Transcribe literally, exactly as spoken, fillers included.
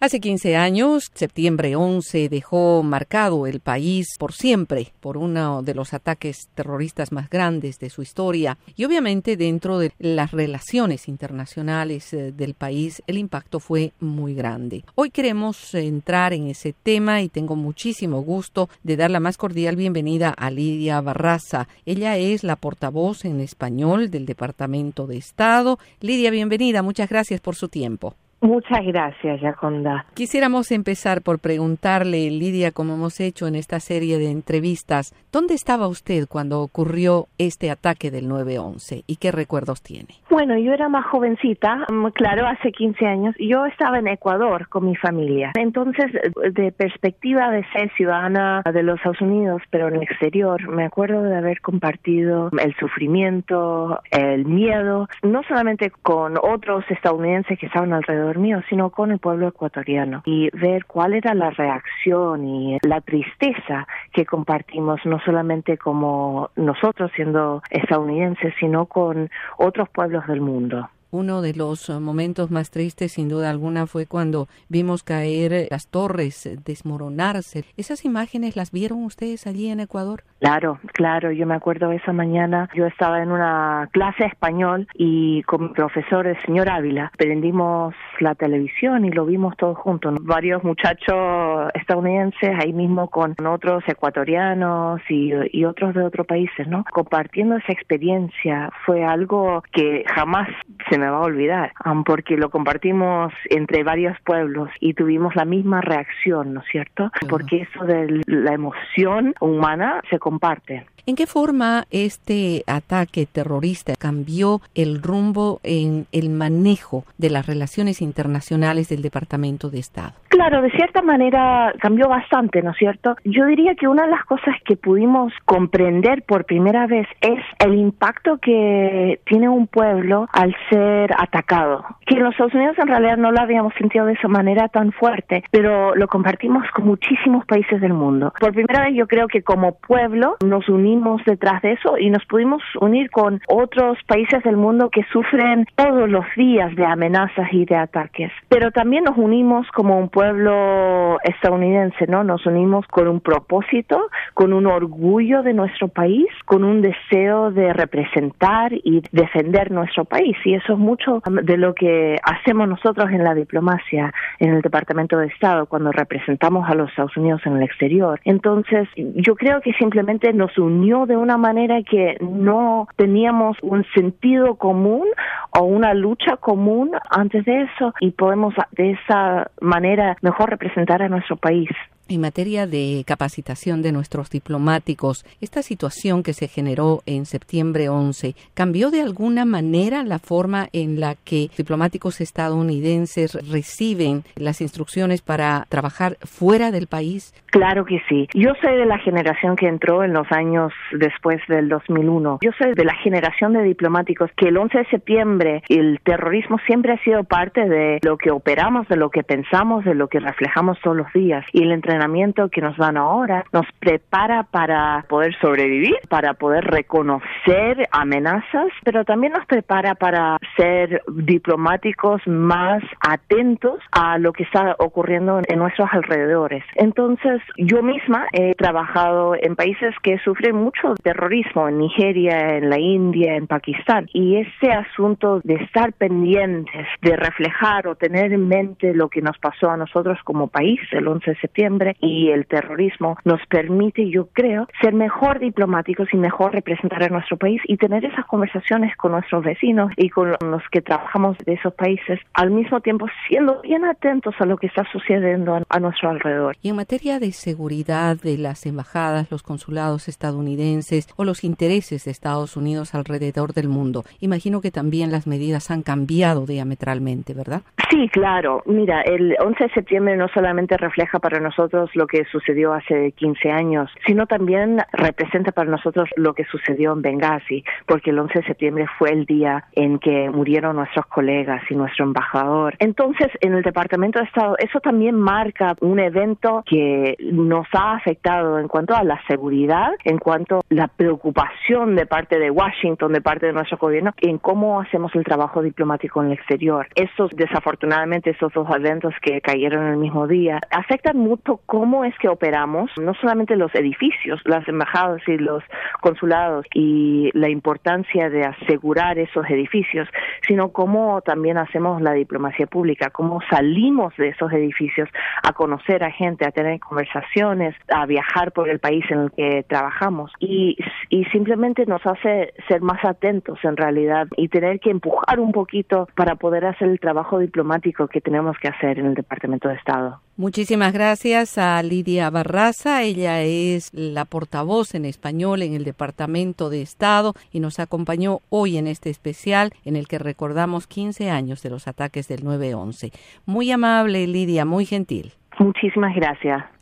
Hace quince años, septiembre once, dejó marcado el país por siempre por uno de los ataques terroristas más grandes de su historia. Y obviamente dentro de las relaciones internacionales eh, del país, el impacto fue muy grande. Hoy queremos entrar en ese tema y tengo muchísimo gusto de dar la más cordial bienvenida a Lidia Barraza. Ella es la portavoz en español del Departamento de Estado. Lidia, bienvenida. Muchas gracias por su tiempo. Muchas gracias, Yaconda. Quisiéramos empezar por preguntarle, Lidia, como hemos hecho en esta serie de entrevistas, ¿dónde estaba usted cuando ocurrió este ataque del nueve once y qué recuerdos tiene? Bueno, yo era más jovencita, claro, hace quince años. Yo estaba en Ecuador con mi familia. Entonces, de perspectiva de ser ciudadana de los Estados Unidos, pero en el exterior, me acuerdo de haber compartido el sufrimiento, el miedo, no solamente con otros estadounidenses que estaban alrededor mío, sino con el pueblo ecuatoriano, y ver cuál era la reacción y la tristeza que compartimos, no solamente como nosotros siendo estadounidenses, sino con otros pueblos del mundo. Uno de los momentos más tristes, sin duda alguna, fue cuando vimos caer las torres, desmoronarse. ¿Esas imágenes las vieron ustedes allí en Ecuador? Claro, claro. Yo me acuerdo esa mañana, yo estaba en una clase de español y con mi profesor, el señor Ávila, prendimos la televisión y lo vimos todos juntos. Varios muchachos estadounidenses ahí mismo con otros ecuatorianos y, y otros de otros países, ¿no? Compartiendo esa experiencia. Fue algo que jamás se me va a olvidar, um, porque lo compartimos entre varios pueblos y tuvimos la misma reacción, ¿no es cierto? Uh-huh. Porque eso de la emoción humana se comparte. ¿En qué forma este ataque terrorista cambió el rumbo en el manejo de las relaciones internacionales del Departamento de Estado? Claro, de cierta manera cambió bastante, ¿no es cierto? Yo diría que una de las cosas que pudimos comprender por primera vez es el impacto que tiene un pueblo al ser atacado. Que en los Estados Unidos en realidad no lo habíamos sentido de esa manera tan fuerte, pero lo compartimos con muchísimos países del mundo. Por primera vez yo creo que como pueblo nos unimos detrás de eso y nos pudimos unir con otros países del mundo que sufren todos los días de amenazas y de ataques. Pero también nos unimos como un pueblo estadounidense, ¿no? Nos unimos con un propósito, con un orgullo de nuestro país, con un deseo de representar y defender nuestro país. Y eso es mucho de lo que hacemos nosotros en la diplomacia, en el Departamento de Estado, cuando representamos a los Estados Unidos en el exterior. Entonces, yo creo que simplemente nos unió de una manera que no teníamos un sentido común o una lucha común antes de eso, y podemos de esa manera mejor representar a nuestro país. En materia de capacitación de nuestros diplomáticos, esta situación que se generó en septiembre once, ¿cambió de alguna manera la forma en la que diplomáticos estadounidenses reciben las instrucciones para trabajar fuera del país? Claro que sí. Yo soy de la generación que entró en los años después del dos mil uno. Yo soy de la generación de diplomáticos que el once de septiembre, el terrorismo siempre ha sido parte de lo que operamos, de lo que pensamos, de lo que reflejamos todos los días. Y el entrenamiento que nos dan ahora nos prepara para poder sobrevivir, para poder reconocer amenazas, pero también nos prepara para ser diplomáticos más atentos a lo que está ocurriendo en nuestros alrededores. Entonces, yo misma he trabajado en países que sufren mucho terrorismo, en Nigeria, en la India, en Pakistán, y ese asunto de estar pendientes, de reflejar o tener en mente lo que nos pasó a nosotros como país el once de septiembre y el terrorismo nos permite, yo creo, ser mejor diplomáticos y mejor representar a nuestro país y tener esas conversaciones con nuestros vecinos y con los que trabajamos de esos países, al mismo tiempo siendo bien atentos a lo que está sucediendo a, a nuestro alrededor. Y en materia de seguridad de las embajadas, los consulados estadounidenses o los intereses de Estados Unidos alrededor del mundo, imagino que también las medidas han cambiado diametralmente, ¿verdad? Sí, claro. Mira, el once de septiembre no solamente refleja para nosotros nosotros lo que sucedió hace quince años, sino también representa para nosotros lo que sucedió en Benghazi, porque el once de septiembre fue el día en que murieron nuestros colegas y nuestro embajador. Entonces, en el Departamento de Estado, eso también marca un evento que nos ha afectado en cuanto a la seguridad, en cuanto a la preocupación de parte de Washington, de parte de nuestro gobierno, en cómo hacemos el trabajo diplomático en el exterior. Estos, desafortunadamente, estos dos eventos que cayeron el mismo día, afectan mucho cómo es que operamos, no solamente los edificios, las embajadas y los consulados y la importancia de asegurar esos edificios, sino cómo también hacemos la diplomacia pública, cómo salimos de esos edificios a conocer a gente, a tener conversaciones, a viajar por el país en el que trabajamos y, y simplemente nos hace ser más atentos en realidad y tener que empujar un poquito para poder hacer el trabajo diplomático que tenemos que hacer en el Departamento de Estado. Muchísimas gracias a Lidia Barraza. Ella es la portavoz en español en el Departamento de Estado y nos acompañó hoy en este especial en el que recordamos quince años de los ataques del nueve once. Muy amable, Lidia, muy gentil. Muchísimas gracias.